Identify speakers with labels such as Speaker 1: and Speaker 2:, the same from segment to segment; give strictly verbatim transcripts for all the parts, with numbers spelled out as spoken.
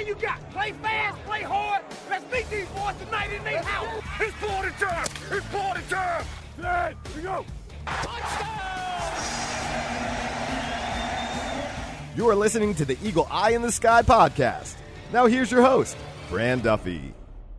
Speaker 1: plan you got. Play fast, play hard. Let's beat these boys tonight in their house. It's party time. It's party time. Hey, here we go.
Speaker 2: You are listening to the Eagle Eye in the Sky podcast. Now here's your host, Fran Duffy.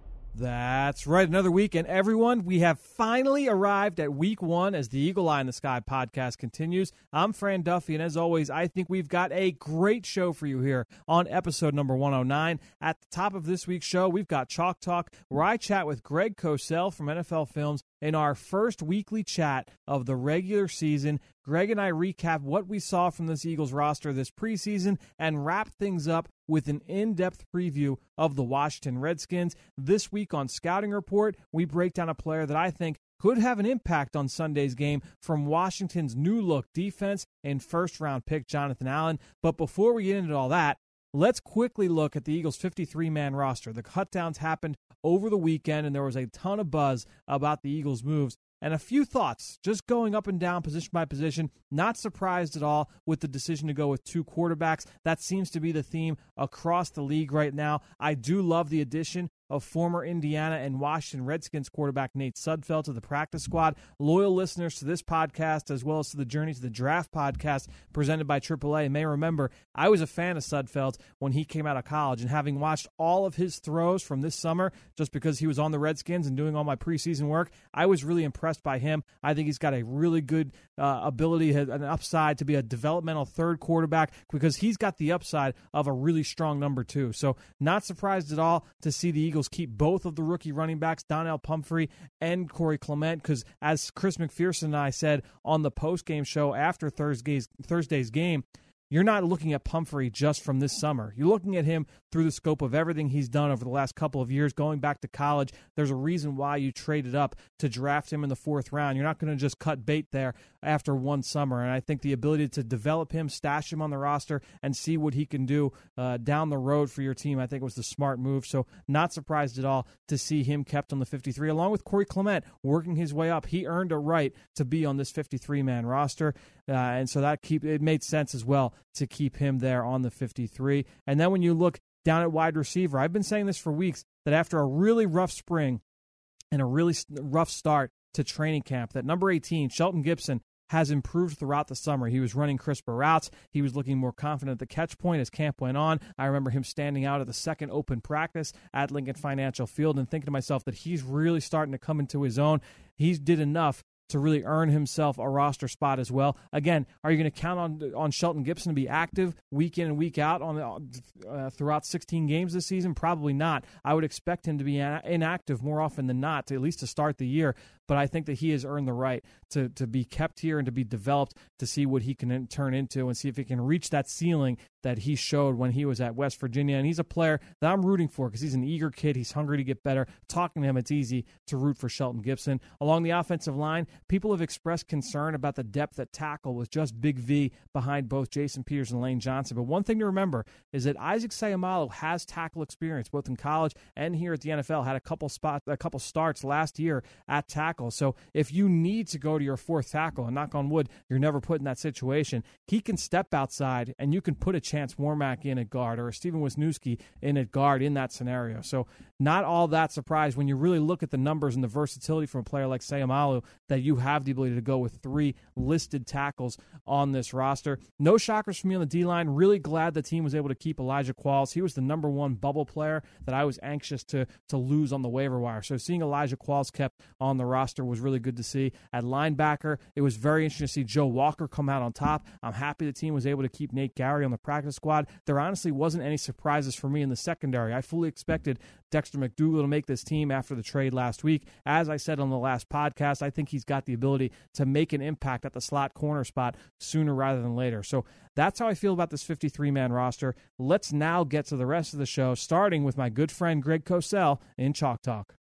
Speaker 3: That's right. Another week, and everyone, we have finally arrived at week one as the Eagle Eye in the Sky podcast continues. I'm Fran Duffy, and as always, I think we've got a great show for you here on episode number one oh nine. At the top of this week's show, we've got Chalk Talk, where I chat with Greg Cosell from N F L Films in our first weekly chat of the regular season. Greg and I recap what we saw from this Eagles roster this preseason and wrap things up with an in-depth preview of the Washington Redskins. This week on Scouting Report, we break down a player that I think could have an impact on Sunday's game from Washington's new-look defense and first-round pick Jonathan Allen. But before we get into all that, let's quickly look at the Eagles' fifty-three man roster. The cutdowns happened over the weekend, and there was a ton of buzz about the Eagles' moves. And a few thoughts, just going up and down position by position. Not surprised at all with the decision to go with two quarterbacks. That seems to be the theme across the league right now. I do love the addition of former Indiana and Washington Redskins quarterback Nate Sudfeld to the practice squad. Loyal listeners to this podcast, as well as to the Journey to the Draft podcast presented by triple A, may remember I was a fan of Sudfeld when he came out of college, and having watched all of his throws from this summer, just because he was on the Redskins and doing all my preseason work, I was really impressed by him. I think he's got a really good uh, ability, an upside to be a developmental third quarterback, because he's got the upside of a really strong number two. So not surprised at all to see the Eagles keep both of the rookie running backs, Donnell Pumphrey and Corey Clement, because as Chris McPherson and I said on the post-game show after Thursday's, Thursday's game, you're not looking at Pumphrey just from this summer. You're looking at him through the scope of everything he's done over the last couple of years, going back to college. There's a reason why you traded up to draft him in the fourth round. You're not going to just cut bait there after one summer. And I think the ability to develop him, stash him on the roster, and see what he can do uh, down the road for your team, I think was the smart move. So not surprised at all to see him kept on the fifty-three, along with Corey Clement working his way up. He earned a right to be on this fifty-three man roster. Uh, and so that keep it made sense as well to keep him there on the fifty-three. And then when you look down at wide receiver, I've been saying this for weeks, that after a really rough spring and a really rough start to training camp, that number eighteen, Shelton Gibson, has improved throughout the summer. He was running crisper routes. He was looking more confident at the catch point as camp went on. I remember him standing out at the second open practice at Lincoln Financial Field and thinking to myself that he's really starting to come into his own. He did enough to really earn himself a roster spot as well. Again, are you going to count on on Shelton Gibson to be active week in and week out on uh, throughout sixteen games this season? Probably not. I would expect him to be inactive more often than not, to at least to start the year. But I think that he has earned the right to to be kept here and to be developed, to see what he can turn into and see if he can reach that ceiling that he showed when he was at West Virginia. And he's a player that I'm rooting for because he's an eager kid. He's hungry to get better. Talking to him, it's easy to root for Shelton Gibson. Along the offensive line, people have expressed concern about the depth at tackle with just Big V behind both Jason Peters and Lane Johnson. But one thing to remember is that Isaac Seumalo has tackle experience, both in college and here at the N F L. Had a couple spots, a couple starts last year at tackle. So if you need to go to your fourth tackle, and knock on wood, you're never put in that situation, he can step outside and you can put a Chance Warmack in at guard or a Steven Wisniewski in at guard in that scenario. So not all that surprised when you really look at the numbers and the versatility from a player like Seumalo that you have the ability to go with three listed tackles on this roster. No shockers for me on the D-line. Really glad the team was able to keep Elijah Qualls. He was the number one bubble player that I was anxious to, to lose on the waiver wire. So seeing Elijah Qualls kept on the roster was really good to see. At linebacker, it was very interesting to see Joe Walker come out on top. I'm happy the team was able to keep Nate Gary on the practice squad. There honestly wasn't any surprises for me in the secondary. I fully expected Dexter McDougal to make this team after the trade last week. As I said on the last podcast, I think he's got the ability to make an impact at the slot corner spot sooner rather than later. So that's how I feel about this fifty-three man roster. Let's now get to the rest of the show, starting with my good friend Greg Cosell in Chalk Talk.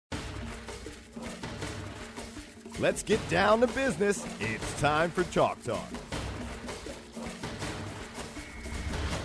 Speaker 2: Let's get down to business. It's time for Chalk Talk.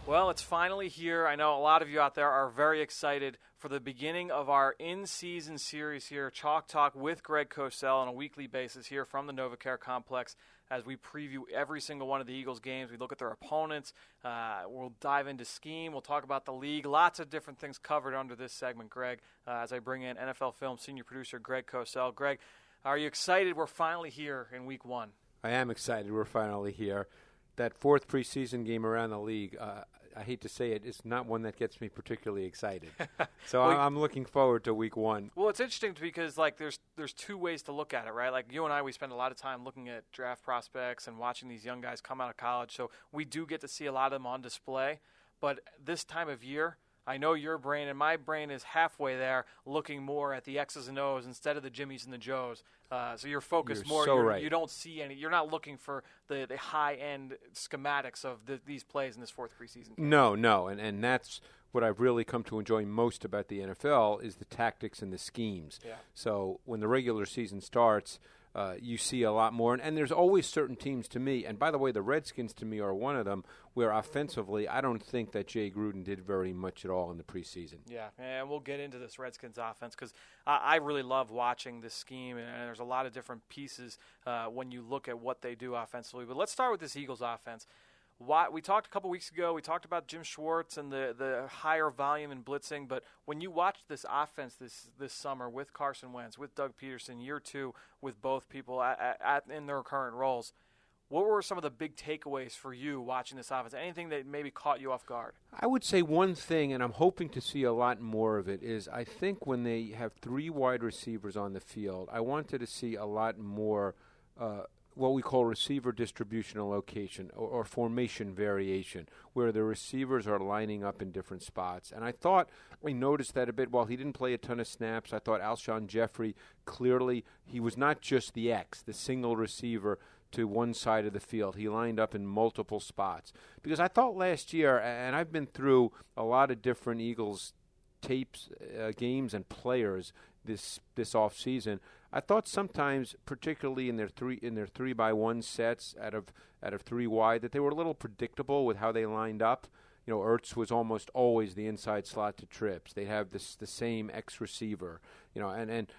Speaker 3: Well, it's finally here. I know a lot of you out there are very excited for the beginning of our in-season series here, Chalk Talk with Greg Cosell on a weekly basis here from the NovaCare Complex as we preview every single one of the Eagles games. We look at their opponents. Uh, we'll dive into scheme. We'll talk about the league. Lots of different things covered under this segment, Greg, uh, as I bring in N F L Film senior producer Greg Cosell. Greg, are you excited? We're finally here in week one.
Speaker 4: I am excited. We're finally here. That fourth preseason game around the league, uh, I hate to say it, it's not one that gets me particularly excited. So well, I'm looking forward to week one.
Speaker 3: Well, it's interesting because like there's there's two ways to look at it, right? Like you and I, we spend a lot of time looking at draft prospects and watching these young guys come out of college. So we do get to see a lot of them on display. But this time of year, I know your brain and my brain is halfway there, looking more at the X's and O's instead of the Jimmies and the Joes. Uh, so you're focused
Speaker 4: you're
Speaker 3: more.
Speaker 4: So
Speaker 3: you're,
Speaker 4: right.
Speaker 3: You don't see any. You're not looking for the, the high-end schematics of the, these plays in this fourth preseason game.
Speaker 4: No, no, and and that's what I've really come to enjoy most about the N F L is the tactics and the schemes.
Speaker 3: Yeah.
Speaker 4: So when the regular season starts, uh, you see a lot more. And, and there's always certain teams to me, and by the way, the Redskins to me are one of them, where offensively I don't think that Jay Gruden did very much at all in the preseason.
Speaker 3: Yeah, and we'll get into this Redskins offense because I, I really love watching this scheme, and there's a lot of different pieces uh, when you look at what they do offensively. But let's start with this Eagles offense. Why, we talked a couple weeks ago, we talked about Jim Schwartz and the, the higher volume in blitzing, but when you watch this offense this this summer with Carson Wentz, with Doug Peterson, year two with both people at, at, in their current roles, what were some of the big takeaways for you watching this offense? Anything that maybe caught you off guard?
Speaker 4: I would say one thing, and I'm hoping to see a lot more of it, is I think when they have three wide receivers on the field, I wanted to see a lot more uh, what we call receiver distribution and location or, or formation variation, where the receivers are lining up in different spots. And I thought we noticed that a bit. While he didn't play a ton of snaps, I thought Alshon Jeffrey clearly, he was not just the X, the single receiver to one side of the field. He lined up in multiple spots. Because I thought last year, and I've been through a lot of different Eagles tapes, uh, games, and players this this off season, I thought sometimes, particularly in their three in their three by one sets out of out of three wide, that they were a little predictable with how they lined up. You know, Ertz was almost always the inside slot to trips. They have this the same X receiver. You know, and and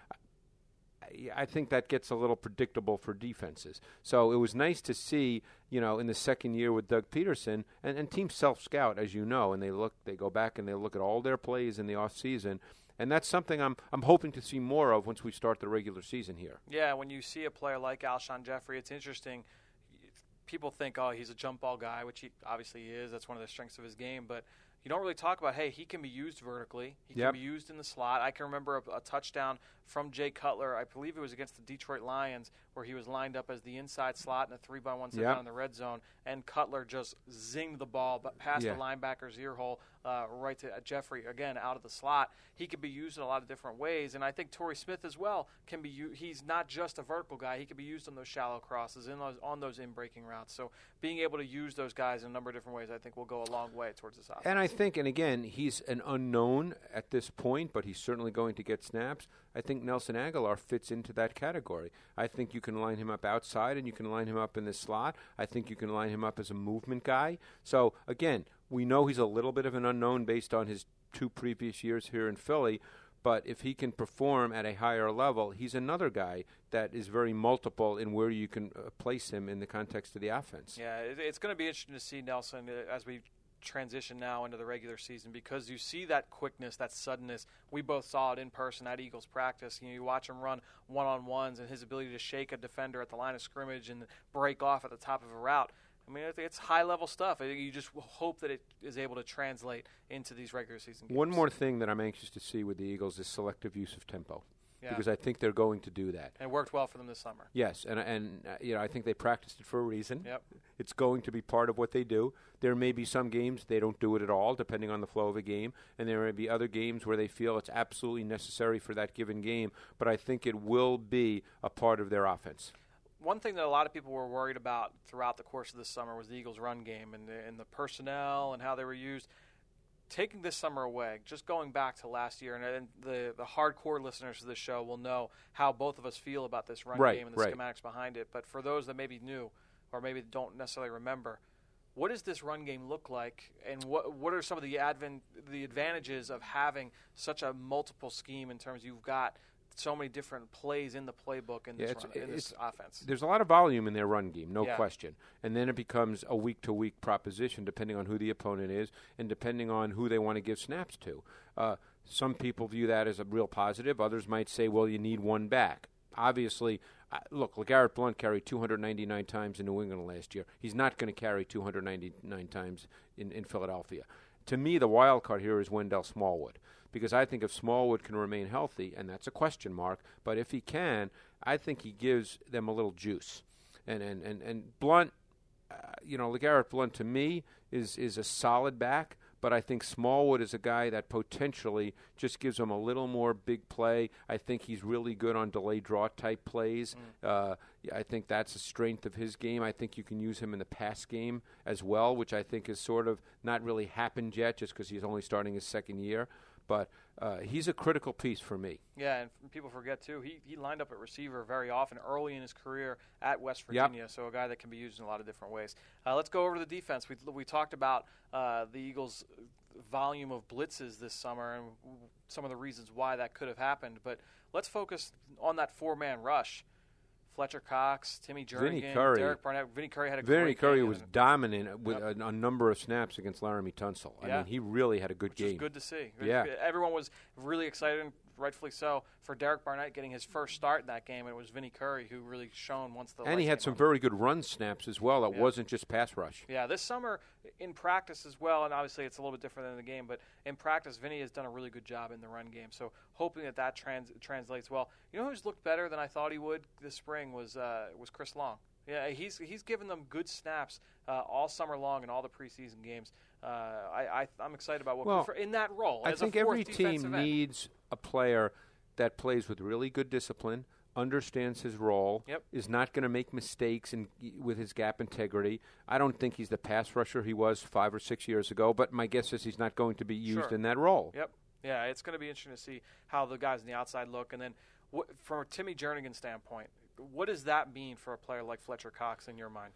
Speaker 4: I think that gets a little predictable for defenses. So it was nice to see, you know, in the second year with Doug Peterson, and, and teams self-scout, as you know, and they look, they go back and they look at all their plays in the off season. And that's something I'm I'm hoping to see more of once we start the regular season here.
Speaker 3: Yeah, when you see a player like Alshon Jeffrey, it's interesting. People think, oh, he's a jump ball guy, which he obviously is. That's one of the strengths of his game. But you don't really talk about, hey, he can be used vertically. He
Speaker 4: Yep.
Speaker 3: can be used in the slot. I can remember a, a touchdown from Jay Cutler. I believe it was against the Detroit Lions where he was lined up as the inside slot in a three by one set
Speaker 4: Yep.
Speaker 3: down in the red zone, and Cutler just zinged the ball but past
Speaker 4: Yeah.
Speaker 3: the linebacker's ear hole uh, right to uh, Jeffrey, again, out of the slot. He can be used in a lot of different ways, and I think Torrey Smith as well can be u- he's not just a vertical guy. He can be used on those shallow crosses, in those, on those in-breaking routes. So being able to use those guys in a number of different ways, I think will go a long way towards this offense.
Speaker 4: And I think, and again, he's an unknown at this point, but he's certainly going to get snaps. I think Nelson Aguilar fits into that category. I think you can line him up outside and you can line him up in the slot. I think you can line him up as a movement guy. So, again, we know he's a little bit of an unknown based on his two previous years here in Philly, but if he can perform at a higher level, he's another guy that is very multiple in where you can uh, place him in the context of the offense.
Speaker 3: Yeah, it, it's going to be interesting to see Nelson uh, as we transition now into the regular season, because you see that quickness, that suddenness. We both saw it in person at Eagles practice. You know, you watch him run one-on-ones and his ability to shake a defender at the line of scrimmage and break off at the top of a route. I mean, it's high-level stuff. You just hope that it is able to translate into these regular season games.
Speaker 4: One more thing that I'm anxious to see with the Eagles is selective use of tempo.
Speaker 3: Yeah.
Speaker 4: Because I think they're going to do that.
Speaker 3: And it worked well for them this summer.
Speaker 4: Yes, and and uh, you know I think they practiced it for a reason.
Speaker 3: Yep.
Speaker 4: It's going to be part of what they do. There may be some games they don't do it at all, depending on the flow of a game, and there may be other games where they feel it's absolutely necessary for that given game. But I think it will be a part of their offense.
Speaker 3: One thing that a lot of people were worried about throughout the course of this summer was the Eagles' run game and the, and the personnel and how they were used. Taking this summer away, just going back to last year, and, and the, the hardcore listeners to this show will know how both of us feel about this run
Speaker 4: Right,
Speaker 3: game and the
Speaker 4: right.
Speaker 3: schematics behind it. But for those that maybe knew or maybe don't necessarily remember,
Speaker 5: what does this run game look like, and what what are some of the advent the advantages of having such a multiple scheme in terms you've got so many different plays in the playbook in this,
Speaker 4: yeah,
Speaker 5: run, in this offense?
Speaker 4: There's a lot of volume in their run game, no
Speaker 5: yeah.
Speaker 4: question. And then it becomes a week-to-week proposition depending on who the opponent is and depending on who they want to give snaps to. Uh, some people view that as a real positive. Others might say, well, you need one back. Obviously, uh, look, LeGarrette Blount carried two hundred ninety-nine times in New England last year. He's not going to carry two hundred ninety-nine times in, in Philadelphia. To me, the wild card here is Wendell Smallwood, because I think if Smallwood can remain healthy, and that's a question mark, but if he can, I think he gives them a little juice. And and, and, and Blount, uh, you know, LeGarrette Blount to me is, is a solid back, but I think Smallwood is a guy that potentially just gives him a little more big play. I think he's really good on delay draw type plays. Mm. Uh, I think that's a strength of his game. I think you can use him in the pass game as well, which I think is sort of not really happened yet just because he's only starting his second year. But uh, he's a critical piece for me.
Speaker 5: Yeah, and people forget, too, he, he lined up at receiver very often early in his career at West Virginia, yep. so a guy that can be used in a lot of different ways. Uh, let's go over to the defense. We we talked about uh, the Eagles' volume of blitzes this summer and some of the reasons why that could have happened, but let's focus on that four-man rush. Fletcher Cox, Timmy Jernigan, Derek Barnett. Vinny Curry had a
Speaker 4: Vinny
Speaker 5: great
Speaker 4: Curry
Speaker 5: game.
Speaker 4: was dominant with
Speaker 5: yep.
Speaker 4: a, a number of snaps against Laramie Tunsil. I
Speaker 5: yeah.
Speaker 4: mean, he really had a good
Speaker 5: Which
Speaker 4: game.
Speaker 5: Which was good to see.
Speaker 4: Yeah.
Speaker 5: Everyone was really excited, rightfully so, for Derek Barnett getting his first start in that game, and it was Vinny Curry who really shone once the
Speaker 4: And he had some
Speaker 5: on.
Speaker 4: very good run snaps as well. It
Speaker 5: yeah.
Speaker 4: wasn't just pass rush.
Speaker 5: Yeah, this summer in practice as well, and obviously it's a little bit different than the game, but in practice, Vinny has done a really good job in the run game. So hoping that that trans- translates well. You know who's looked better than I thought he would this spring was uh, was Chris Long. Yeah, he's he's given them good snaps uh, all summer long in all the preseason games. Uh, I, I I'm excited about what
Speaker 4: well,
Speaker 5: for, in that role.
Speaker 4: I
Speaker 5: as
Speaker 4: think
Speaker 5: a
Speaker 4: every team
Speaker 5: end.
Speaker 4: needs a player that plays with really good discipline, understands his role,
Speaker 5: yep.
Speaker 4: is not going to make mistakes in, with his gap integrity. I don't think he's the pass rusher he was five or six years ago, but my guess is he's not going to be used
Speaker 5: sure.
Speaker 4: in that role.
Speaker 5: Yep. Yeah, it's going to be interesting to see how the guys on the outside look, and then what, from a Timmy Jernigan standpoint, what does that mean for a player like Fletcher Cox in your mind?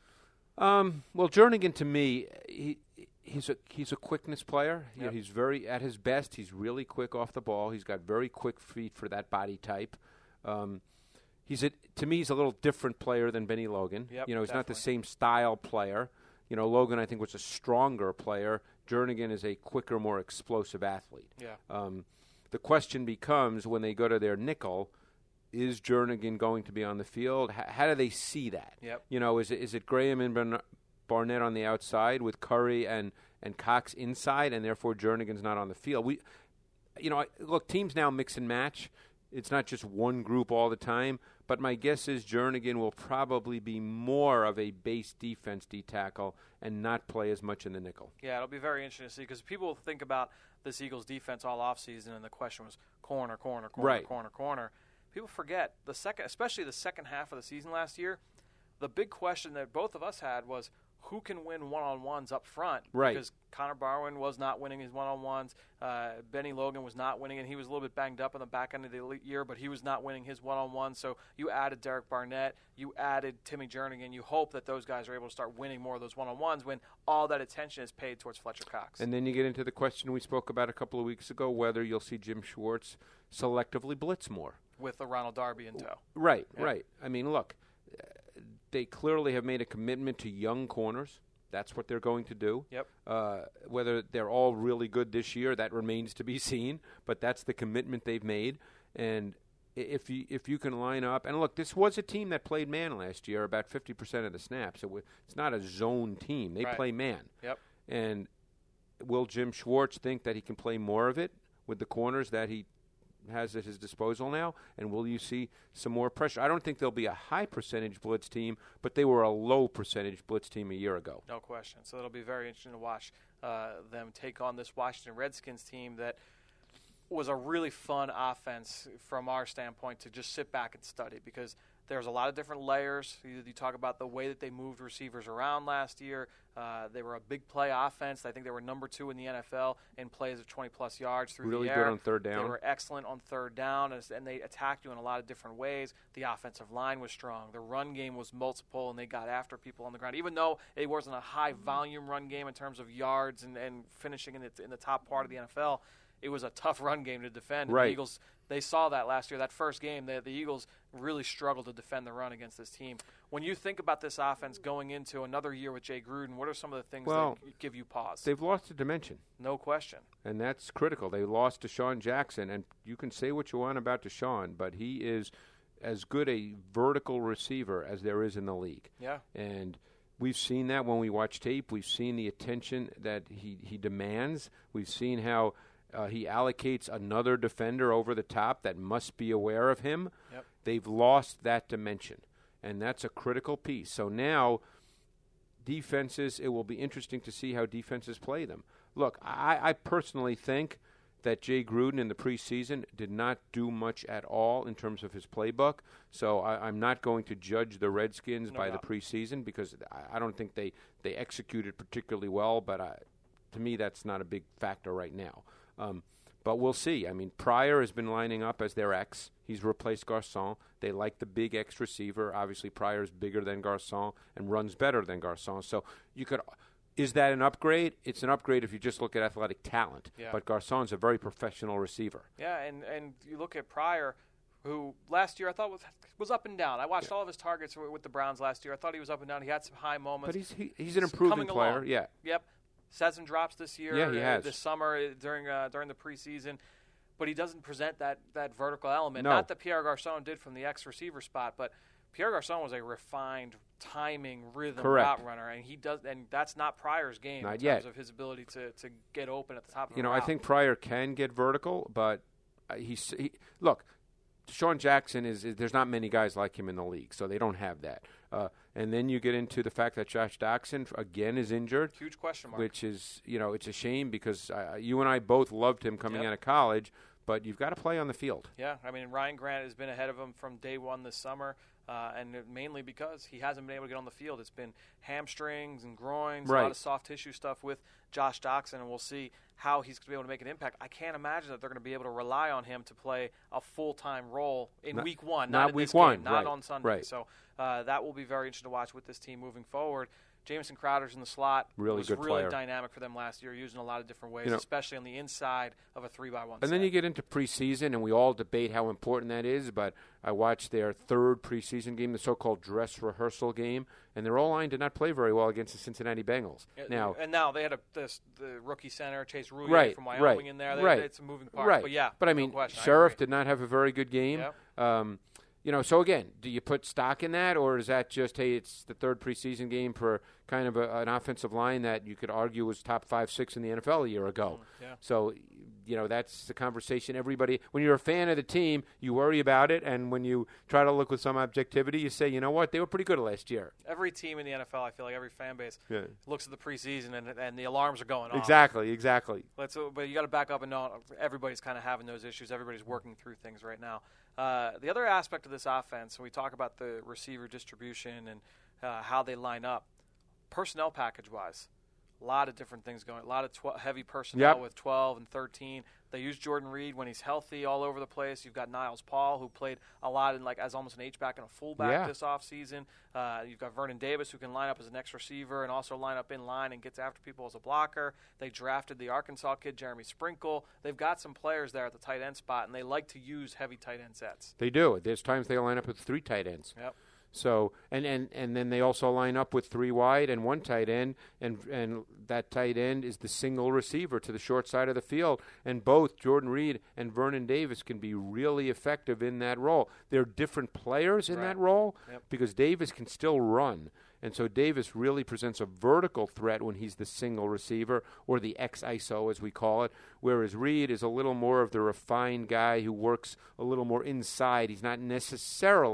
Speaker 4: Um, well, Jernigan to me, he he's a he's a quickness player.
Speaker 5: Yep.
Speaker 4: You know, he's very at his best. He's really quick off the ball. He's got very quick feet for that body type. Um, he's a, to me, he's a little different player than Benny Logan.
Speaker 5: Yep,
Speaker 4: you know, he's
Speaker 5: definitely.
Speaker 4: not the same style player. You know, Logan I think was a stronger player. Jernigan is a quicker, more explosive athlete.
Speaker 5: Yeah.
Speaker 4: Um, the question becomes when they go to their nickel. Is Jernigan going to be on the field? H- how do they see that?
Speaker 5: Yep.
Speaker 4: You know, is it, is it Graham and Barn- Barnett on the outside with Curry and, and Cox inside, and therefore Jernigan's not on the field? We, you know, I, look, teams now mix and match. It's not just one group all the time. But my guess is Jernigan will probably be more of a base defense D tackle and not play as much in the nickel.
Speaker 5: Yeah, it'll be very interesting to see because people think about this Eagles defense all offseason, and the question was corner, corner, corner,
Speaker 4: right.
Speaker 5: corner, corner. People forget the second, especially the second half of the season last year. The big question that both of us had was who can win one-on-ones up front?
Speaker 4: Right.
Speaker 5: Because Connor Barwin was not winning his one-on-ones. Uh, Benny Logan was not winning, and he was a little bit banged up in the back end of the year, but he was not winning his one-on-one. So you added Derek Barnett, you added Timmy Jernigan. You hope that those guys are able to start winning more of those one-on-ones when all that attention is paid towards Fletcher Cox.
Speaker 4: And then you get into the question we spoke about a couple of weeks ago, whether you'll see Jim Schwartz selectively blitz more.
Speaker 5: With the Ronald Darby in tow.
Speaker 4: Right,
Speaker 5: yeah.
Speaker 4: right. I mean, look, they clearly have made a commitment to young corners. That's what they're going to do.
Speaker 5: Yep.
Speaker 4: Uh, whether they're all really good this year, that remains to be seen. But that's the commitment they've made. And if you if you can line up, and look, this was a team that played man last year, about fifty percent of the snaps. It w- it's not a zone team. They
Speaker 5: right.
Speaker 4: play man.
Speaker 5: Yep.
Speaker 4: And will Jim Schwartz think that he can play more of it with the corners that he has at his disposal now, and will you see some more pressure? I don't think they'll be a high percentage blitz team, but they were a low percentage blitz team a year ago.
Speaker 5: No question. So it'll be very interesting to watch uh, them take on this Washington Redskins team that was a really fun offense from our standpoint to just sit back and study because there's a lot of different layers. You, you talk about the way that they moved receivers around last year. Uh, they were a big play offense. I think they were number two in the N F L in plays of twenty-plus yards through
Speaker 4: really
Speaker 5: the air.
Speaker 4: Really good on third down.
Speaker 5: They were excellent on third down, and, and they attacked you in a lot of different ways. The offensive line was strong. The run game was multiple, and they got after people on the ground. Even though it wasn't a high-volume run game in terms of yards and, and finishing in, it, in the top part of the N F L, it was a tough run game to defend.
Speaker 4: Right.
Speaker 5: The Eagles, they saw that last year. That first game, the, the Eagles really struggled to defend the run against this team. When you think about this offense going into another year with Jay Gruden, what are some of the things
Speaker 4: well,
Speaker 5: that give you pause?
Speaker 4: They've lost a dimension.
Speaker 5: No question.
Speaker 4: And that's critical. They lost Deshaun Jackson, and you can say what you want about Deshaun, but he is as good a vertical receiver as there is in the league.
Speaker 5: Yeah.
Speaker 4: And we've seen that when we watch tape. We've seen the attention that he, he demands. We've seen how uh, he allocates another defender over the top that must be aware of him.
Speaker 5: Yep.
Speaker 4: They've lost that dimension, and that's a critical piece. So now defenses, it will be interesting to see how defenses play them. Look, I, I personally think that Jay Gruden in the preseason did not do much at all in terms of his playbook. So I, I'm not going to judge the Redskins
Speaker 5: No
Speaker 4: by
Speaker 5: doubt.
Speaker 4: the preseason because I, I don't think they, they executed particularly well, but I, to me that's not a big factor right now. Um, but we'll see. I mean, Pryor has been lining up as their X. He's replaced Garcon. They like the big X receiver. Obviously, Pryor's bigger than Garcon and runs better than Garcon. So you could – is that an upgrade? It's an upgrade if you just look at athletic talent.
Speaker 5: Yeah.
Speaker 4: But Garcon's a very professional receiver.
Speaker 5: Yeah, and, and you look at Pryor, who last year I thought was was up and down. I watched
Speaker 4: Yeah.
Speaker 5: all of his targets with the Browns last year. I thought he was up and down. He had some high moments.
Speaker 4: But he's he, he's an
Speaker 5: He's
Speaker 4: improving
Speaker 5: coming
Speaker 4: player.
Speaker 5: along.
Speaker 4: Yeah.
Speaker 5: Yep. Had some drops this year.
Speaker 4: Yeah, he
Speaker 5: uh,
Speaker 4: has.
Speaker 5: This summer uh, during uh, during the preseason. But he doesn't present that, that vertical element.
Speaker 4: No.
Speaker 5: Not that Pierre Garcon did from the X receiver spot, but Pierre Garcon was a refined timing rhythm
Speaker 4: Correct.
Speaker 5: route runner, and he does, and that's not Pryor's game
Speaker 4: Not
Speaker 5: in
Speaker 4: yet.
Speaker 5: terms of his ability to, to get open at the top of
Speaker 4: You
Speaker 5: the
Speaker 4: know,
Speaker 5: route.
Speaker 4: I think Pryor can get vertical, but uh, he's he, look. Deshaun Jackson is, is there's not many guys like him in the league, so they don't have that. Uh, and then you get into the fact that Josh Doctson again is injured,
Speaker 5: huge question mark.
Speaker 4: which is you know it's a shame because uh, you and I both loved him coming
Speaker 5: Yep.
Speaker 4: out of college, but you've got to play on the field.
Speaker 5: Yeah, I mean, Ryan Grant has been ahead of him from day one this summer, uh, and mainly because he hasn't been able to get on the field. It's been hamstrings and groins, a
Speaker 4: Right.
Speaker 5: lot of soft tissue stuff with Josh Doctson, and we'll see how he's going to be able to make an impact. I can't imagine that they're going to be able to rely on him to play a full-time role in
Speaker 4: Not-
Speaker 5: week one,
Speaker 4: not
Speaker 5: not, in
Speaker 4: week
Speaker 5: this
Speaker 4: one,
Speaker 5: game, not
Speaker 4: right,
Speaker 5: on Sunday.
Speaker 4: right.
Speaker 5: So uh, that will be very interesting to watch with this team moving forward. Jamison Crowder's in the slot.
Speaker 4: Really
Speaker 5: was
Speaker 4: good
Speaker 5: really
Speaker 4: player.
Speaker 5: dynamic for them last year, using a lot of different ways,
Speaker 4: You know-
Speaker 5: especially on the inside of a three by one
Speaker 4: And
Speaker 5: set.
Speaker 4: then you get into preseason, and we all debate how important that is. But I watched their third preseason game, the so-called dress rehearsal game, and their O-line did not play very well against the Cincinnati Bengals.
Speaker 5: Yeah,
Speaker 4: Now,
Speaker 5: and now they had a this, the rookie center Chase Rouillet
Speaker 4: Right,
Speaker 5: from Wyoming
Speaker 4: right,
Speaker 5: in there. They,
Speaker 4: right.
Speaker 5: It's a moving part,
Speaker 4: right?
Speaker 5: but yeah.
Speaker 4: but I
Speaker 5: no
Speaker 4: mean,
Speaker 5: question, I
Speaker 4: Sheriff
Speaker 5: agree.
Speaker 4: did not have a very good game. Um, you know, so again, do you put stock in that, or is that just hey, it's the third preseason game for kind of a, an offensive line that you could argue was top five, six in the N F L a year ago?
Speaker 5: Mm, yeah.
Speaker 4: So, you know, that's the conversation. Everybody, when you're a fan of the team, you worry about it, and when you try to look with some objectivity, you say, you know what, they were pretty good last year.
Speaker 5: Every team in the N F L, I feel like every fan base
Speaker 4: Yeah.
Speaker 5: looks at the preseason and and the alarms are going off.
Speaker 4: Exactly, exactly.
Speaker 5: Let's, uh, but you got to back up and know everybody's kind of having those issues. Everybody's working through things right now. Uh, the other aspect of this offense, when we talk about the receiver distribution and uh, how they line up, personnel package-wise, a lot of different things going. A lot of tw- heavy personnel
Speaker 4: Yep.
Speaker 5: with twelve and thirteen. They use Jordan Reed when he's healthy all over the place. You've got Niles Paul, who played a lot in like as almost an H-back and a fullback
Speaker 4: Yeah.
Speaker 5: this offseason. Uh, you've got Vernon Davis, who can line up as an X receiver and also line up in line and gets after people as a blocker. They drafted the Arkansas kid, Jeremy Sprinkle. They've got some players there at the tight end spot, and they like to use heavy tight end sets.
Speaker 4: They do. There's times they line up with three tight ends.
Speaker 5: Yep.
Speaker 4: So and, and, and then they also line up with three wide and one tight end, and and that tight end is the single receiver to the short side of the field. And both Jordan Reed and Vernon Davis can be really effective in that role. They're different players in
Speaker 5: Right.
Speaker 4: that role
Speaker 5: Yep.
Speaker 4: because Davis can still run. And so Davis really presents a vertical threat when he's the single receiver, or the X I S O as we call it, whereas Reed is a little more of the refined guy who works a little more inside. He's not necessarily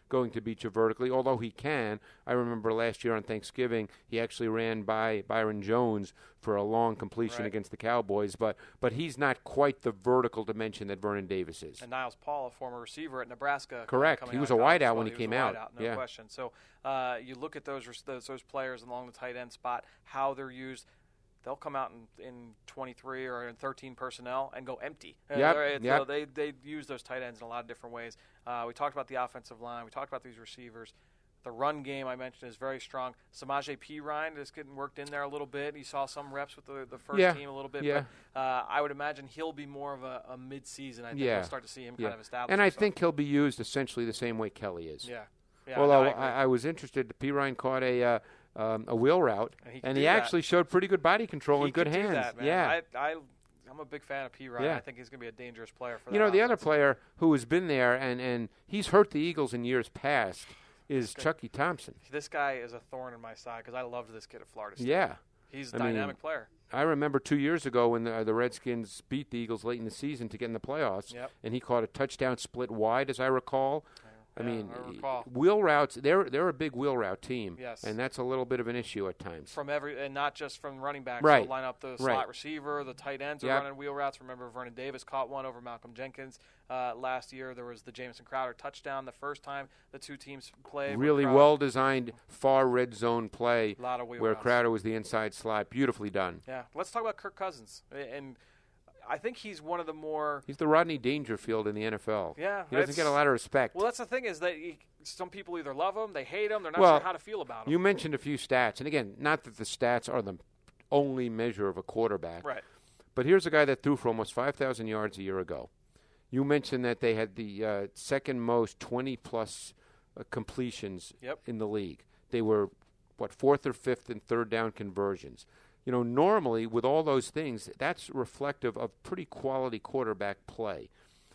Speaker 4: going to beat you vertically, although he can. I remember last year on Thanksgiving, he actually ran by Byron Jones for a long completion
Speaker 5: right.
Speaker 4: against the Cowboys, but but he's not quite the vertical dimension that Vernon Davis is.
Speaker 5: And Niles Paul, a former receiver at Nebraska.
Speaker 4: Correct.
Speaker 5: Uh,
Speaker 4: he was
Speaker 5: a
Speaker 4: wideout
Speaker 5: well.
Speaker 4: when he,
Speaker 5: he
Speaker 4: came
Speaker 5: out.
Speaker 4: out.
Speaker 5: No
Speaker 4: yeah.
Speaker 5: question. So uh, you look at those, those those players along the tight end spot, how they're used. They'll come out in, in twenty-three or in thirteen personnel and go empty.
Speaker 4: Yep,
Speaker 5: Uh,
Speaker 4: yep.
Speaker 5: so they they use those tight ends in a lot of different ways. Uh, we talked about the offensive line. We talked about these receivers. The run game I mentioned is very strong. Samaje Perine is getting worked in there a little bit. You saw some reps with the, the first
Speaker 4: Yeah,
Speaker 5: team a little bit.
Speaker 4: yeah.
Speaker 5: But uh, I would imagine he'll be more of a, a mid-season. I think
Speaker 4: Yeah,
Speaker 5: we'll start to see him
Speaker 4: yeah.
Speaker 5: kind of establish
Speaker 4: And I
Speaker 5: himself.
Speaker 4: think he'll be used essentially the same way Kelly is.
Speaker 5: Yeah. yeah
Speaker 4: Although
Speaker 5: no, I,
Speaker 4: I,
Speaker 5: agree.
Speaker 4: I was interested, Perine caught a uh, um, a wheel route,
Speaker 5: And he
Speaker 4: and
Speaker 5: could
Speaker 4: he
Speaker 5: do that.
Speaker 4: actually showed pretty good body control
Speaker 5: he
Speaker 4: and good
Speaker 5: could
Speaker 4: hands.
Speaker 5: Do that, man.
Speaker 4: Yeah.
Speaker 5: I, I, I'm a big fan of P. Ryan.
Speaker 4: Yeah.
Speaker 5: I think he's going to be a dangerous player for that
Speaker 4: You know, the other
Speaker 5: offense.
Speaker 4: player who has been there and, and he's hurt the Eagles in years past is Chucky Thompson.
Speaker 5: This guy is a thorn in my side because I loved this kid at Florida State.
Speaker 4: Yeah.
Speaker 5: He's a
Speaker 4: I
Speaker 5: dynamic
Speaker 4: mean,
Speaker 5: player.
Speaker 4: I remember two years ago when the, the Redskins beat the Eagles late in the season to get in the playoffs,
Speaker 5: Yep.
Speaker 4: and he caught a touchdown split wide, as I recall. I
Speaker 5: Yeah,
Speaker 4: mean,
Speaker 5: I recall.
Speaker 4: wheel routes, they're they're a big wheel route team,
Speaker 5: Yes.
Speaker 4: and that's a little bit of an issue at times.
Speaker 5: From every and not just from running backs.
Speaker 4: Right.
Speaker 5: They'll line up the
Speaker 4: Right.
Speaker 5: slot receiver, the tight ends are
Speaker 4: Yep.
Speaker 5: running wheel routes. Remember, Vernon Davis caught one over Malcolm Jenkins uh, last year. There was the Jamison Crowder touchdown the first time the two teams played.
Speaker 4: Really
Speaker 5: Crowder-
Speaker 4: well-designed far red zone play
Speaker 5: A lot of wheel
Speaker 4: where
Speaker 5: routes.
Speaker 4: Crowder was the inside slot. Beautifully done.
Speaker 5: Yeah. Let's talk about Kirk Cousins. And I think he's one of the more
Speaker 4: He's the Rodney Dangerfield in the N F L.
Speaker 5: Yeah,
Speaker 4: He doesn't
Speaker 5: that's-
Speaker 4: get a lot of respect.
Speaker 5: Well, that's the thing is that he, some people either love him, they hate him, they're not
Speaker 4: Well,
Speaker 5: sure how to feel about him.
Speaker 4: You mentioned a few stats, and again, not that the stats are the only measure of a quarterback.
Speaker 5: Right.
Speaker 4: But here's a guy that threw for almost five thousand yards a year ago. You mentioned that they had the uh, second most twenty-plus uh, completions
Speaker 5: Yep.
Speaker 4: in the league. They were, what, fourth or fifth in third down conversions. You know, normally with all those things, that's reflective of pretty quality quarterback play.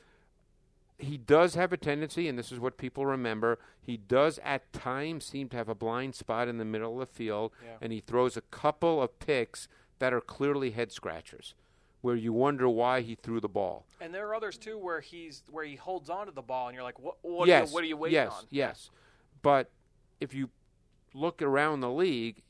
Speaker 4: He does have a tendency, and this is what people remember, he does at times seem to have a blind spot in the middle of the field,
Speaker 5: Yeah.
Speaker 4: and he throws a couple of picks that are clearly head scratchers, where you wonder why he threw the ball.
Speaker 5: And there are others too where he's where he holds on to the ball, and you're like, what? What,
Speaker 4: yes,
Speaker 5: are, you, what are you waiting
Speaker 4: yes,
Speaker 5: on?
Speaker 4: Yes, but if you look around the league,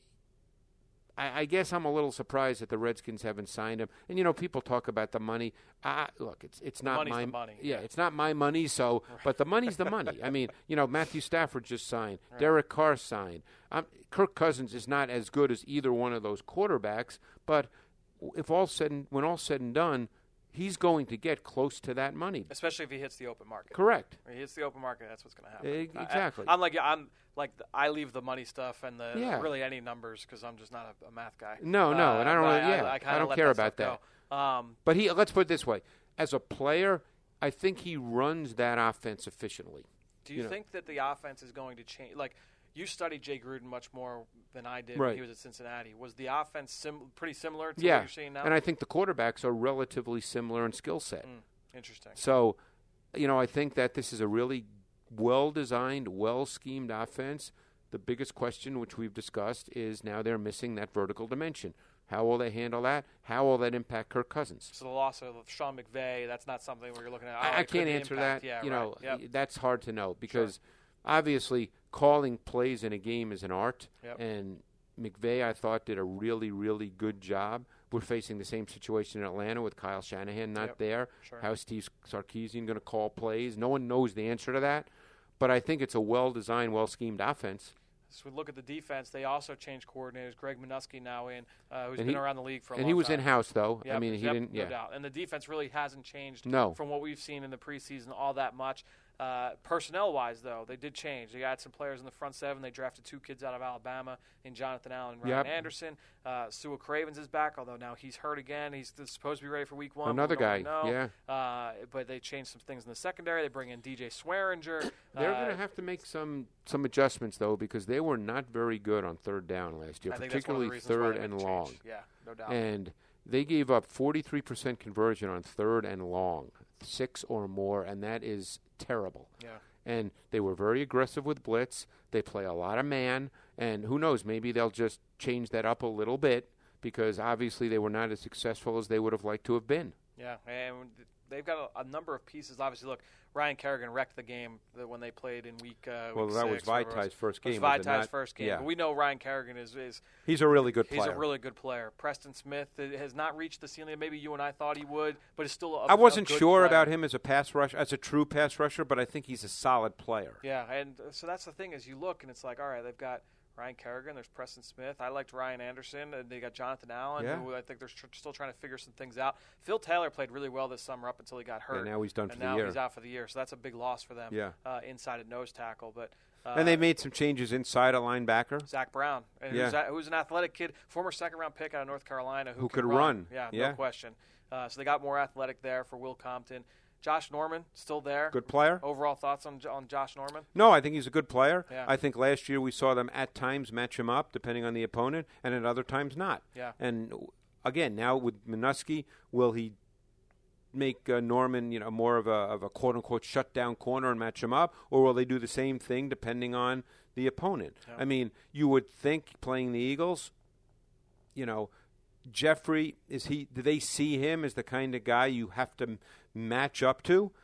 Speaker 4: I, I guess I'm a little surprised that the Redskins haven't signed him. And you know, people talk about the money. Uh, look, it's it's
Speaker 5: The
Speaker 4: not
Speaker 5: money's
Speaker 4: my
Speaker 5: the money.
Speaker 4: Yeah, it's not my money. So, but the money's the money. I mean, you know, Matthew Stafford just signed. Right. Derek Carr signed. Um, Kirk Cousins is not as good as either one of those quarterbacks, but if all said and, when all said and done, he's going to get close to that money.
Speaker 5: Especially if he hits the open market.
Speaker 4: Correct.
Speaker 5: If he hits the open market, that's what's going to happen.
Speaker 4: E- exactly.
Speaker 5: I, I'm like I'm like the, I leave the money stuff and the
Speaker 4: Yeah.
Speaker 5: really any numbers because I'm just not a, a math guy.
Speaker 4: No, no,
Speaker 5: Uh,
Speaker 4: and I don't.
Speaker 5: but
Speaker 4: Really, yeah,
Speaker 5: I, I,
Speaker 4: I
Speaker 5: kinda
Speaker 4: don't
Speaker 5: let
Speaker 4: care
Speaker 5: that
Speaker 4: about
Speaker 5: stuff
Speaker 4: that.
Speaker 5: go. Um,
Speaker 4: But he, let's put it this way: as a player, I think he runs that offense efficiently.
Speaker 5: do you,
Speaker 4: you know.
Speaker 5: think that the offense is going to change? Like you studied Jay Gruden much more than I did
Speaker 4: Right.
Speaker 5: when he was at Cincinnati. Was the offense sim- pretty similar to
Speaker 4: Yeah,
Speaker 5: what you're seeing now?
Speaker 4: and I think the quarterbacks are relatively similar in skill set.
Speaker 5: Mm, interesting.
Speaker 4: So, you know, I think that this is a really well-designed, well-schemed offense. The biggest question, which we've discussed, is now they're missing that vertical dimension. How will they handle that? How will that impact Kirk Cousins?
Speaker 5: So the loss of Sean McVay, that's not something where you're looking at. Oh,
Speaker 4: I, I
Speaker 5: it could
Speaker 4: can't
Speaker 5: be
Speaker 4: answer
Speaker 5: impact.
Speaker 4: that.
Speaker 5: Yeah,
Speaker 4: you
Speaker 5: right.
Speaker 4: know,
Speaker 5: Yep.
Speaker 4: that's hard to know because obviously calling plays in a game is an art.
Speaker 5: Yep.
Speaker 4: And McVay, I thought, did a really, really good job. We're facing the same situation in Atlanta with Kyle Shanahan not
Speaker 5: Yep.
Speaker 4: there.
Speaker 5: Sure.
Speaker 4: How's Steve Sarkisian going to call plays? No one knows the answer to that. But I think it's a well-designed, well-schemed offense.
Speaker 5: So we look at the defense. They also changed coordinators. Greg Minuski now in, uh, who's
Speaker 4: And
Speaker 5: been
Speaker 4: he-
Speaker 5: around the league for a
Speaker 4: And
Speaker 5: long
Speaker 4: he was
Speaker 5: time.
Speaker 4: in-house, though.
Speaker 5: Yep,
Speaker 4: I mean, he
Speaker 5: yep,
Speaker 4: didn't.
Speaker 5: no
Speaker 4: Yeah.
Speaker 5: doubt. And the defense really hasn't changed
Speaker 4: No.
Speaker 5: from what we've seen in the preseason all that much. Uh, personnel-wise, though, they did change. They got some players in the front seven. They drafted two kids out of Alabama in Jonathan Allen and Ryan
Speaker 4: Yep.
Speaker 5: Anderson. Uh, Sua Cravens is back, although now he's hurt again. He's supposed to be ready for week one.
Speaker 4: Another
Speaker 5: We don't
Speaker 4: guy,
Speaker 5: really know.
Speaker 4: yeah.
Speaker 5: Uh, but they changed some things in the secondary. They bring in D J Swearinger.
Speaker 4: They're
Speaker 5: uh,
Speaker 4: going to have to make some some adjustments, though, because they were not very good on third down last year,
Speaker 5: I think that's one of the
Speaker 4: particularly
Speaker 5: reasons why
Speaker 4: third
Speaker 5: they made
Speaker 4: and
Speaker 5: the
Speaker 4: long.
Speaker 5: change. Yeah, no doubt.
Speaker 4: And they gave up forty-three percent conversion on third and long, six or more, and that is terrible.
Speaker 5: yeah.
Speaker 4: And they were very aggressive with blitz. They play a lot of man, and who knows, maybe they'll just change that up a little bit because obviously they were not as successful as they would have liked to have been.
Speaker 5: Yeah, and they've got a, a number of pieces. Obviously, look, Ryan Kerrigan wrecked the game when they played in week. Uh,
Speaker 4: well,
Speaker 5: week
Speaker 4: that
Speaker 5: six,
Speaker 4: was Vitai's first game.
Speaker 5: It was Vitai's
Speaker 4: not?
Speaker 5: first game.
Speaker 4: Yeah.
Speaker 5: But we know Ryan Kerrigan is, is
Speaker 4: he's a really good player.
Speaker 5: He's a really good player. Preston Smith has not reached the ceiling maybe you and I thought he would, but is still a
Speaker 4: I wasn't
Speaker 5: a good
Speaker 4: sure
Speaker 5: player.
Speaker 4: about him as a pass rush, as a true pass rusher, but I think he's a solid player.
Speaker 5: Yeah, and so that's the thing is you look and it's like, all right, they've got Ryan Kerrigan, there's Preston Smith. I liked Ryan Anderson, and they got Jonathan Allen,
Speaker 4: yeah.
Speaker 5: who I think they're tr- still trying to figure some things out. Phil Taylor played really well this summer up until he got hurt.
Speaker 4: And now he's done
Speaker 5: and
Speaker 4: for the
Speaker 5: now
Speaker 4: year.
Speaker 5: he's out for the year, so that's a big loss for them.
Speaker 4: Yeah.
Speaker 5: uh, inside at nose tackle, but. Uh,
Speaker 4: and they made some changes inside a linebacker.
Speaker 5: Zach Brown, and
Speaker 4: yeah.
Speaker 5: who's, a, who's an athletic kid, former second-round pick out of North Carolina, who,
Speaker 4: who
Speaker 5: can
Speaker 4: could
Speaker 5: run.
Speaker 4: run.
Speaker 5: Yeah,
Speaker 4: yeah,
Speaker 5: no question. Uh, so they got more athletic there for Will Compton. Josh Norman, still there.
Speaker 4: Good player.
Speaker 5: Overall thoughts on on Josh Norman?
Speaker 4: No, I think he's a good player.
Speaker 5: Yeah.
Speaker 4: I think last year we saw them at times match him up, depending on the opponent, and at other times not.
Speaker 5: Yeah.
Speaker 4: And again, now with Minuski, will he make uh, Norman, you know, more of a of a quote unquote shutdown corner and match him up, or will they do the same thing depending on the opponent?
Speaker 5: Yeah.
Speaker 4: I mean, you would think playing the Eagles, you know, Jeffrey, is he? Do they see him as the kind of guy you have to m- match up to?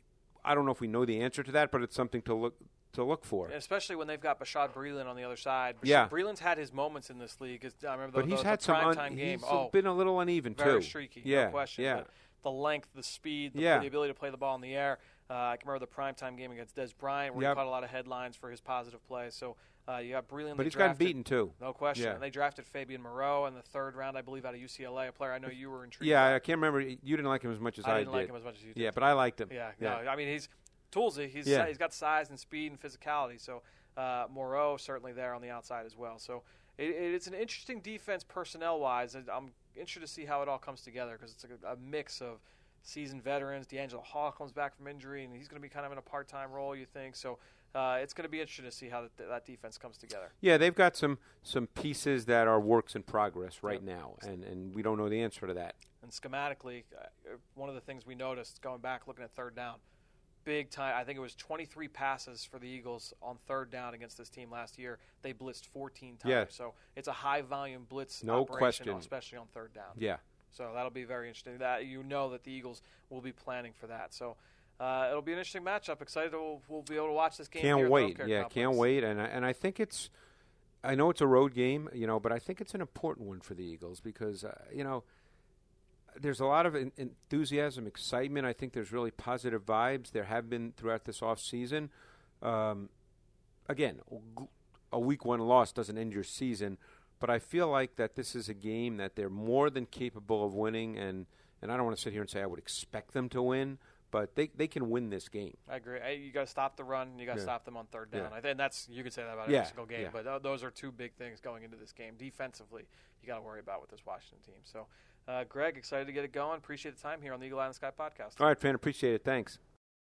Speaker 4: I don't know if we know the answer to that, but it's something to look to look for.
Speaker 5: Especially when they've got Bashad Breeland on the other side. Bashad,
Speaker 4: yeah,
Speaker 5: Breeland's had his moments in this league. I remember,
Speaker 4: but
Speaker 5: the,
Speaker 4: he's
Speaker 5: the,
Speaker 4: had
Speaker 5: the
Speaker 4: some
Speaker 5: prime
Speaker 4: un-
Speaker 5: time game.
Speaker 4: He's
Speaker 5: oh,
Speaker 4: been a little uneven
Speaker 5: very
Speaker 4: too.
Speaker 5: streaky,
Speaker 4: yeah,
Speaker 5: no question.
Speaker 4: Yeah.
Speaker 5: But the length, the speed, the,
Speaker 4: yeah.
Speaker 5: the ability to play the ball in the air. Uh, I can remember the primetime game against Des Bryant where
Speaker 4: yep.
Speaker 5: he caught a lot of headlines for his positive play. So uh, you got Breeland.
Speaker 4: But he's
Speaker 5: drafted,
Speaker 4: gotten beaten too.
Speaker 5: No question.
Speaker 4: Yeah.
Speaker 5: And they drafted Fabian Moreau in the third round, I believe, out of U C L A, a player I know you were intrigued
Speaker 4: Yeah,
Speaker 5: by.
Speaker 4: I can't remember. You didn't like him as much as I,
Speaker 5: I didn't
Speaker 4: did.
Speaker 5: like him as much as you did.
Speaker 4: Yeah, but I liked him.
Speaker 5: Yeah,
Speaker 4: yeah.
Speaker 5: no, I mean, he's toolsy. He's,
Speaker 4: yeah.
Speaker 5: he's got size and speed and physicality. So uh, Moreau certainly there on the outside as well. So it, it's an interesting defense personnel-wise. I'm interested to see how it all comes together because it's a, a mix of seasoned veterans. D'Angelo Hall comes back from injury, and he's going to be kind of in a part-time role, you think. So uh, it's going to be interesting to see how that, that defense comes together.
Speaker 4: Yeah, they've got some some pieces that are works in progress right yep. now, and, and we don't know the answer to that.
Speaker 5: And schematically, uh, one of the things we noticed going back looking at third down, big time. I think it was twenty-three passes for the Eagles on third down against this team last year. They blitzed fourteen times.
Speaker 4: Yeah.
Speaker 5: So it's a high-volume blitz
Speaker 4: no
Speaker 5: operation,
Speaker 4: question.
Speaker 5: especially on third down.
Speaker 4: Yeah.
Speaker 5: So that'll be very interesting. That you know that the Eagles will be planning for that. So uh, it'll be an interesting matchup. Excited we'll, we'll be able to watch this game.
Speaker 4: Can't
Speaker 5: here
Speaker 4: wait.
Speaker 5: At the
Speaker 4: yeah,
Speaker 5: Complex.
Speaker 4: can't wait. And I, and I think it's, I know it's a road game, you know, but I think it's an important one for the Eagles because uh, you know, there's a lot of en- enthusiasm, excitement. I think there's really positive vibes. There have been throughout this off season. Um, again, a week one loss doesn't end your season. But I feel like that this is a game that they're more than capable of winning, and, and I don't want to sit here and say I would expect them to win, but they, they can win this game.
Speaker 5: I agree. I, you got to stop the run. You got to
Speaker 4: yeah.
Speaker 5: stop them on third down.
Speaker 4: Yeah.
Speaker 5: I think that's you could say that about
Speaker 4: yeah.
Speaker 5: every single game.
Speaker 4: Yeah.
Speaker 5: But th- those are two big things going into this game. Defensively, you got to worry about with this Washington team. So, uh, Greg, excited to get it going. Appreciate the time here on the Eagle Eye in the Sky podcast.
Speaker 4: All right, fan, appreciate it. Thanks.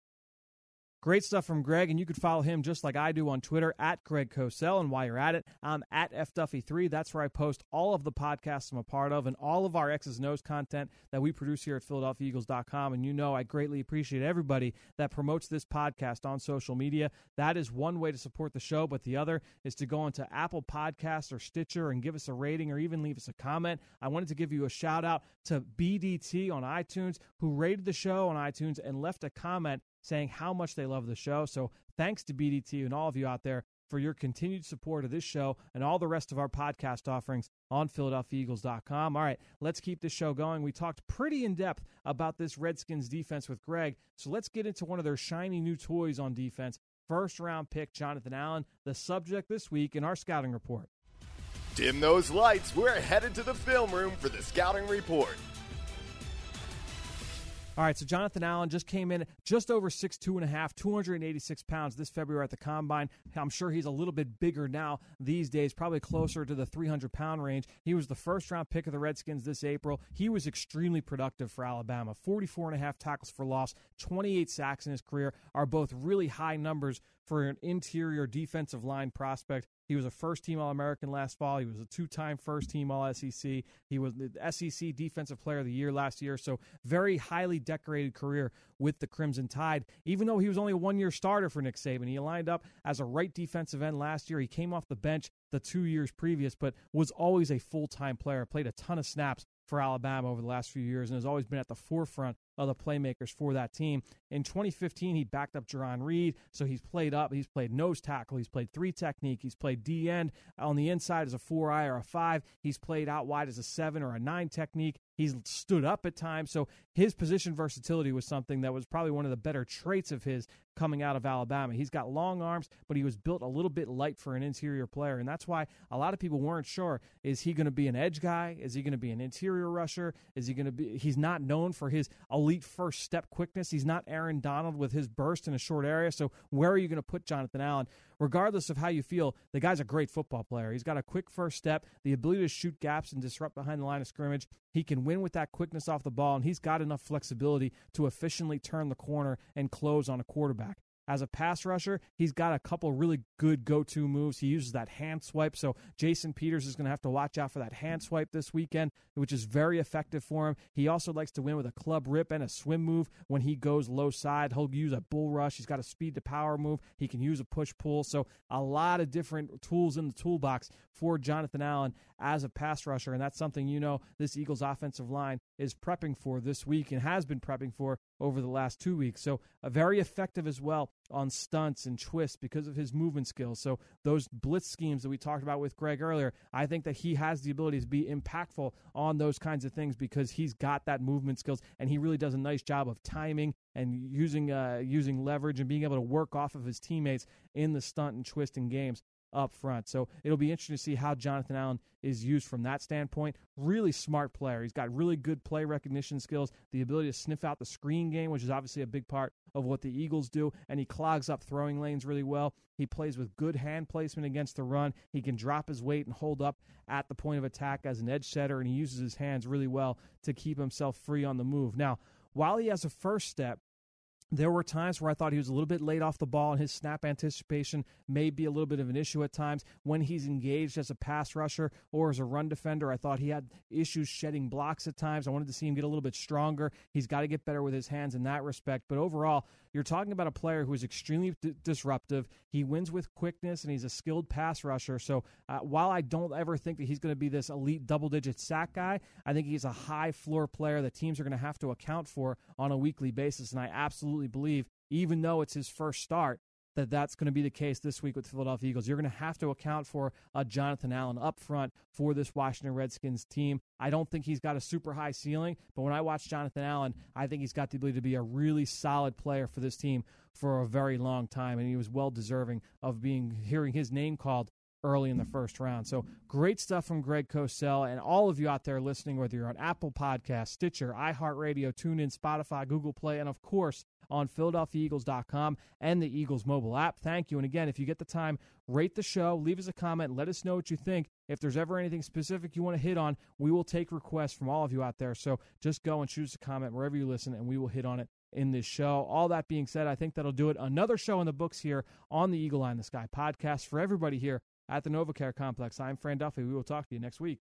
Speaker 3: Great stuff from Greg, and you could follow him just like I do on Twitter, at Greg Cosell. And while you're at it, I'm at F Duffy three. That's where I post all of the podcasts I'm a part of and all of our X's and O's content that we produce here at Philadelphia Eagles dot com. And you know I greatly appreciate everybody that promotes this podcast on social media. That is one way to support the show, but the other is to go into Apple Podcasts or Stitcher and give us a rating or even leave us a comment. I wanted to give you a shout-out to B D T on iTunes, who rated the show on iTunes and left a comment saying how much they love the show. So thanks to B D T and all of you out there for your continued support of this show and all the rest of our podcast offerings on Philadelphia Eagles dot com. All right, let's keep this show going. We talked pretty in depth about this Redskins defense with Greg, so let's get into one of their shiny new toys on defense. First round pick Jonathan Allen, the subject this week in our scouting report.
Speaker 2: Dim those lights. We're headed to the film room for the scouting report.
Speaker 3: All right, so Jonathan Allen just came in just over six two and a half, two hundred eighty-six pounds this February at the Combine. I'm sure he's a little bit bigger now these days, probably closer to the three hundred pound range. He was the first-round pick of the Redskins this April. He was extremely productive for Alabama. forty-four and a half tackles for loss, twenty-eight sacks in his career are both really high numbers for an interior defensive line prospect. He was a first-team All-American last fall. He was a two-time first-team All-S E C. He was the S E C Defensive Player of the Year last year, so very highly decorated career with the Crimson Tide. Even though he was only a one-year starter for Nick Saban, he lined up as a right defensive end last year. He came off the bench the two years previous, but was always a full-time player, played a ton of snaps for Alabama over the last few years and has always been at the forefront of the playmakers for that team. In twenty fifteen, he backed up Jerron Reed, so he's played up. He's played nose tackle. He's played three technique. He's played D-end on the inside as a four-eye or a five. He's played out wide as a seven or a nine technique. He's stood up at times, so his position versatility was something that was probably one of the better traits of his coming out of Alabama. He's got long arms, but he was built a little bit light for an interior player, and that's why a lot of people weren't sure, is he going to be an edge guy? Is he going to be an interior rusher? Is he going to be – he's not known for his elite first step quickness. He's not Aaron Donald with his burst in a short area, so where are you going to put Jonathan Allen? Regardless of how you feel, the guy's a great football player. He's got a quick first step, the ability to shoot gaps and disrupt behind the line of scrimmage. He can win with that quickness off the ball, and he's got enough flexibility to efficiently turn the corner and close on a quarterback. As a pass rusher, he's got a couple really good go-to moves. He uses that hand swipe, so Jason Peters is going to have to watch out for that hand swipe this weekend, which is very effective for him. He also likes to win with a club rip and a swim move when he goes low side. He'll use a bull rush. He's got a speed-to-power move. He can use a push-pull, so a lot of different tools in the toolbox for Jonathan Allen as a pass rusher, and that's something you know this Eagles offensive line is prepping for this week and has been prepping for over the last two weeks. So uh, very effective as well on stunts and twists because of his movement skills. So those blitz schemes that we talked about with Greg earlier, I think that he has the ability to be impactful on those kinds of things because he's got that movement skills, and he really does a nice job of timing and using uh, using leverage and being able to work off of his teammates in the stunt and twisting games up front. So it'll be interesting to see how Jonathan Allen is used from that standpoint. Really smart player. He's got really good play recognition skills, the ability to sniff out the screen game, which is obviously a big part of what the Eagles do, and he clogs up throwing lanes really well. He plays with good hand placement against the run. He can drop his weight and hold up at the point of attack as an edge setter, and he uses his hands really well to keep himself free on the move. Now, while he has a first step, there were times where I thought he was a little bit late off the ball, and his snap anticipation may be a little bit of an issue at times. When he's engaged as a pass rusher or as a run defender, I thought he had issues shedding blocks at times. I wanted to see him get a little bit stronger. He's got to get better with his hands in that respect. But overall, you're talking about a player who is extremely d- disruptive. He wins with quickness, and he's a skilled pass rusher. So uh, while I don't ever think that he's going to be this elite double-digit sack guy, I think he's a high-floor player that teams are going to have to account for on a weekly basis, and I absolutely believe, even though it's his first start, that that's going to be the case this week with the Philadelphia Eagles. You're going to have to account for a Jonathan Allen up front for this Washington Redskins team. I don't think he's got a super high ceiling, but when I watch Jonathan Allen, I think he's got the ability to be a really solid player for this team for a very long time, and he was well deserving of being hearing his name called early in the first round. So great stuff from Greg Cosell, and all of you out there listening, whether you're on Apple Podcasts, Stitcher, iHeartRadio, TuneIn, Spotify, Google Play, and of course on Philadelphia Eagles dot com and the Eagles mobile app. Thank you. And again, if you get the time, rate the show, leave us a comment, let us know what you think. If there's ever anything specific you want to hit on, we will take requests from all of you out there. So just go and choose a comment wherever you listen, and we will hit on it in this show. All that being said, I think that'll do it. Another show in the books here on the Eagle Eye in the Sky podcast for everybody here at the NovaCare Complex. I'm Fran Duffy. We will talk to you next week.